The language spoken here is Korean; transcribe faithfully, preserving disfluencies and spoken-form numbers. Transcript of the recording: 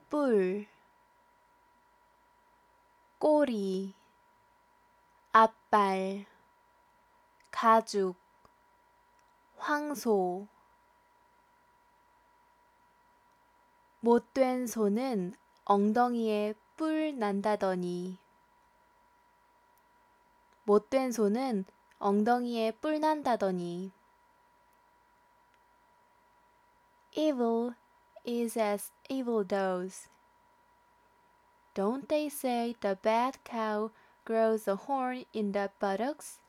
뿔, 꼬리, 앞발, 가죽, 황소. 못된 소는 엉덩이에 뿔 난다더니. 못된 소는 엉덩이에 뿔 난다더니. Evil is as evil does. Don't they say the bad cow grows a horn in the buttocks?